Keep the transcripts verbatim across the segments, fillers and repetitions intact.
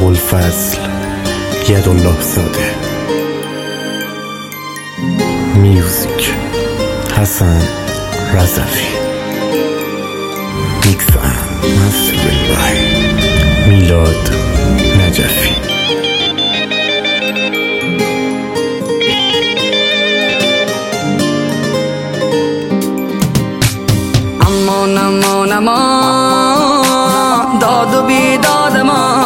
ابوالفضل یدالله زاده. میوزیک حسن رضوی. میکس اند مسترینگ بای میلاد نجفی. امان امان امان داد و بیداد ما،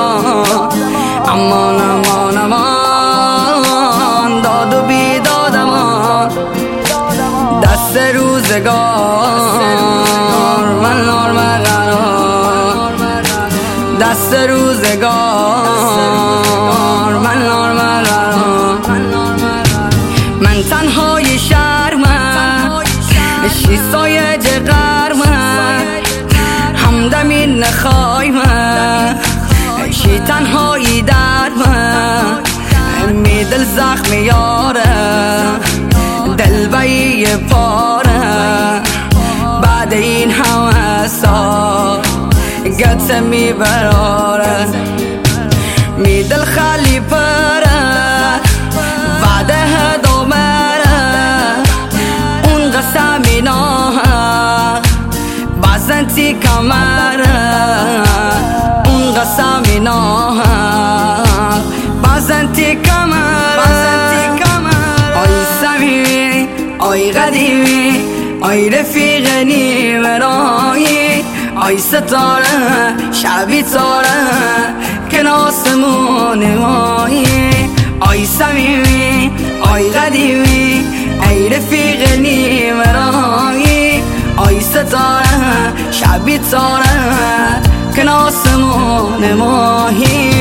امان امان امان داد و بیداد ما، دست روزگار من نار مقرار، دست روزگار من نار مقرار. من تنهای شرمم شیستای جغرمم، همدمی نخوایم شی تنهایی درمم، می دل زخم یارم دل بایی پاره، بعد این همه سال گت می براره، می دل خالی پره وعده دو مره، اون قسمی ناه بازن تی کمره، اون قسمی ناه بازن تی کمره. آی سمیمی آی قدیمی آی رفیق نیمرایی، آی ستاره شبی تاره که ناسمون مایی، آی سمیمی آی قدیمی ای رفیق نیمرایی، آی ستاره شبی تاره که ناسمون مایی.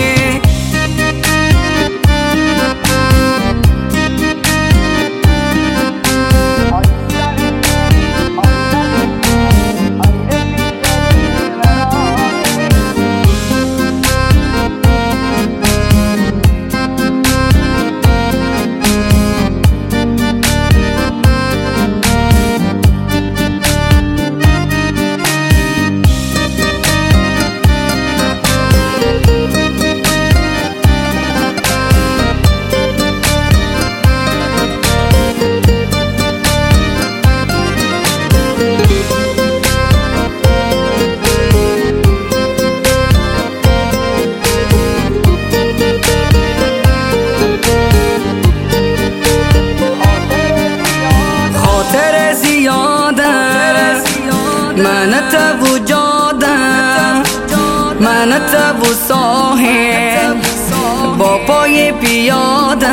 من تبو جاده من تبو صاحب با پای پیاده،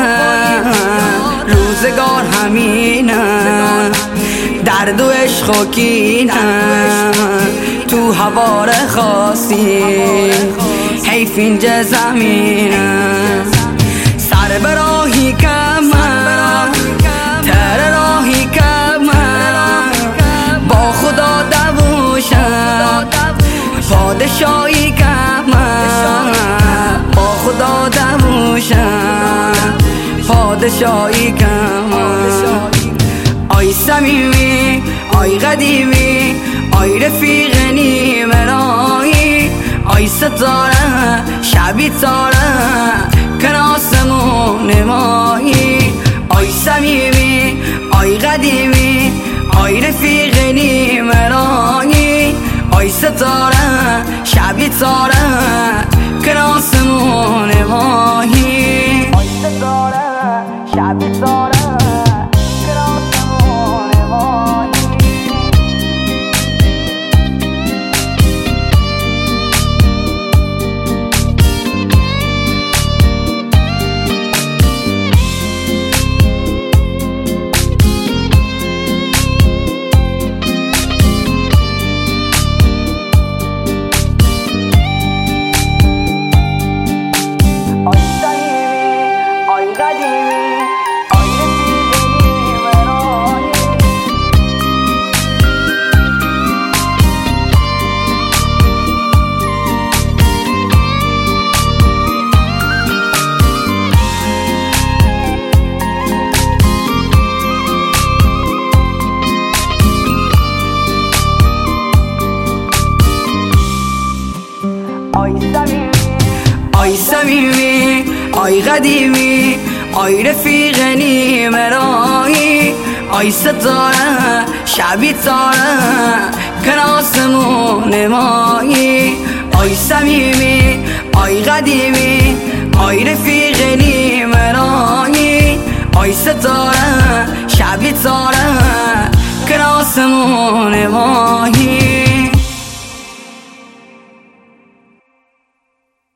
روزگار همینه درد و عشق و کینه، تو هوار خاصی حیف اینجا زمینه، سر براهی کمه تر راهی کمه، با خدا دوشم پادشاهی کمه، با خدا دوشم پادشاهی کمه. آی سمیمی آی قدیمی آی رفیق نیمرایی، آی ستاره شبی تاره که ناسمون مایی، آی سمیمی آی قدیمی آی رفیق نیمرایی، آی ستاره شبی تاره که ناسمون مایی، آی ستاره شبی تاره که ناسمون مایی. آی صمیمی آی قدیمی آی رفیق نیمه راهی آی ستاره شبی تاره کن آسمون مایی آی صمیمی آی قدیمی آی رفیق نیمه راهی آی ستاره شبی تاره کن آسمون مایی